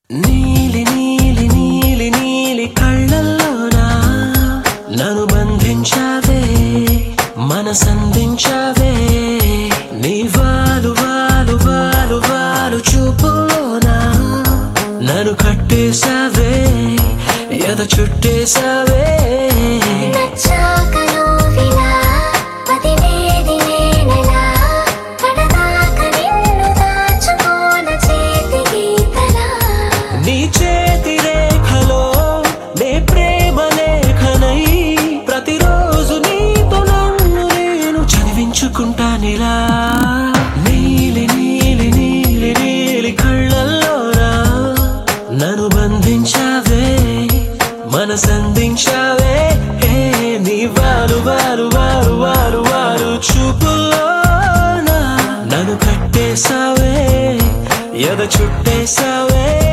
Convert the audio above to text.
నీలి నీలి నీలి నీలి కళ్ళల్లోనా నన్ను బంధించావే మనసందించావే నీ వాలు వాలు వాలు వాలు చూపులోనా నన్ను కట్టేసావే ఎద చుట్టేసావే నీ చేతి రేఖలో నే ప్రేమ లేఖనై ప్రతిరోజు నీతో నన్ను నేను చదివించుకుంటానిలా నీలి నీలి నీలి నీలి కళ్ళల్లోనా నన్ను బంధించావే మనసందించావే నీ వారు వారు వారు వారు వారు చూపులోనా నన్ను కట్టేసావే ఎద చుట్టేసావే